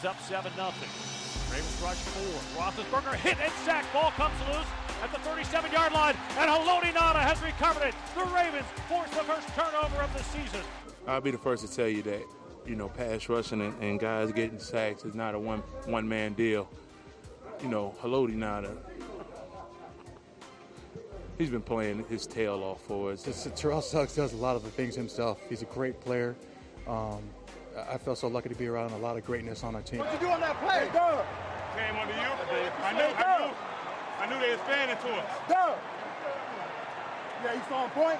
is up 7-0. Ravens rush 4. Roethlisberger hit and sack. Ball comes loose at the 37-yard line, and Haloti Ngata has recovered it. The Ravens force the first turnover of the season. I'll be the first to tell you that, pass rushing and guys getting sacks is not a one-man deal. Haloti Ngata, he's been playing his tail off for us. Terrell Suggs does a lot of the things himself. He's a great player. I felt so lucky to be around a lot of greatness on our team. What you do on that play? Go. Came under you. I knew they was fanning to us. Go. Yeah, he's on point.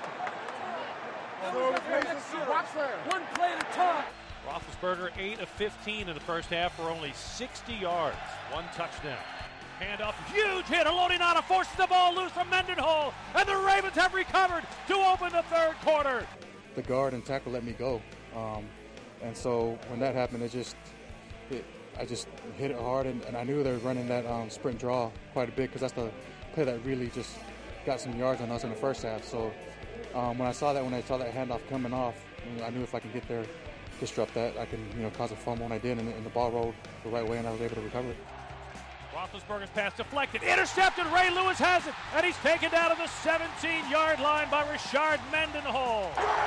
One play at a time. Roethlisberger 8 of 15 in the first half for only 60 yards. One touchdown. Handoff, huge hit. Haloti Ngata forces the ball loose from Mendenhall, and the Ravens have recovered to open the third quarter. The guard and tackle let me go. And so when that happened, I just hit it hard, and I knew they were running that sprint draw quite a bit because that's the play that really just got some yards on us in the first half. So when I saw that handoff coming off, I knew if I could get there, disrupt that, I can cause a fumble, and I did, and the ball rolled the right way, and I was able to recover it. Roethlisberger's pass deflected, intercepted. Ray Lewis has it, and he's taken down to the 17-yard line by Rashard Mendenhall.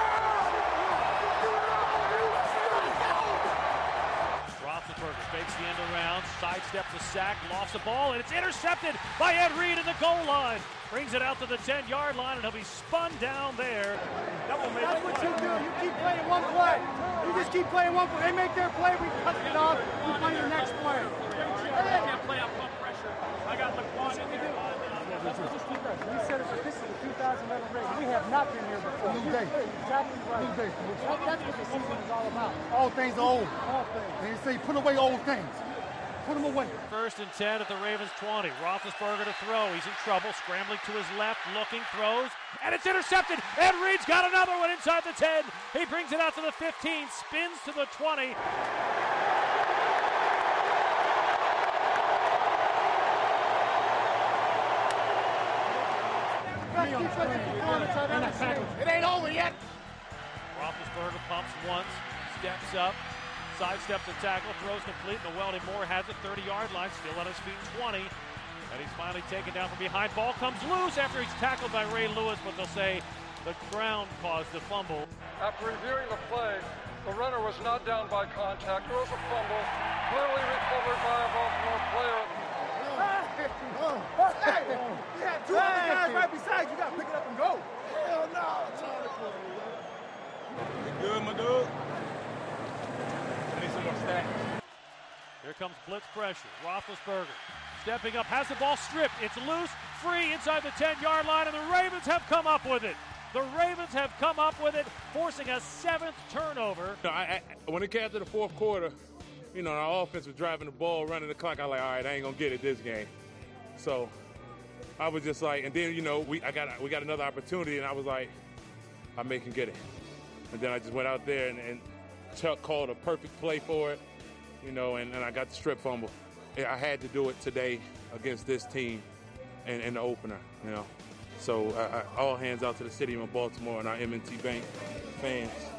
Roethlisberger fakes the end around, sidesteps a sack, lofts the ball, and it's intercepted by Ed Reed in the goal line. Brings it out to the 10-yard line, and he'll be spun down there. That's what you do. You keep playing one play. You just keep playing one play. They make their play, we cut it off, we play the next play. I can't play up pump pressure. I got Laquan in here. Just keep pressing. We said it, but this is the 2011 Ravens. We have not been here before. New day. Exactly right. New day. That's what the season is all about. All things are old. All things. And you say, put away old things. Put them away. First and 10 at the Ravens 20. Roethlisberger to throw. He's in trouble. Scrambling to his left. Looking. Throws. And it's intercepted. Ed Reed's got another one inside the 10. He brings it out to the 15. Spins to the 20. It ain't over yet. Roethlisberger pumps once. Steps up. Sidesteps a tackle, throws complete, and Weldon Moore has it 30-yard line, still at his feet 20. And he's finally taken down from behind. Ball comes loose after he's tackled by Ray Lewis, but they'll say the ground caused the fumble. After reviewing the play, the runner was not down by contact. There was a fumble, clearly recovered by a Baltimore player. Hey, you had two other guys right beside you. You got to pick it up and go. Hell no. You good, my dude? Some more stats. Here comes blitz pressure. Roethlisberger stepping up, has the ball stripped. It's loose, free inside the 10-yard line, and the Ravens have come up with it. The Ravens have come up with it, forcing a 7th turnover. When it came to the fourth quarter, our offense was driving the ball, running the clock. I was like, all right, I ain't gonna get it this game. So I was just like, and then we got another opportunity, and I was like, I may can get it. And then I just went out there and Chuck called a perfect play for it, and I got the strip fumble. I had to do it today against this team in the opener, So all hands out to the city of Baltimore and our M&T Bank fans.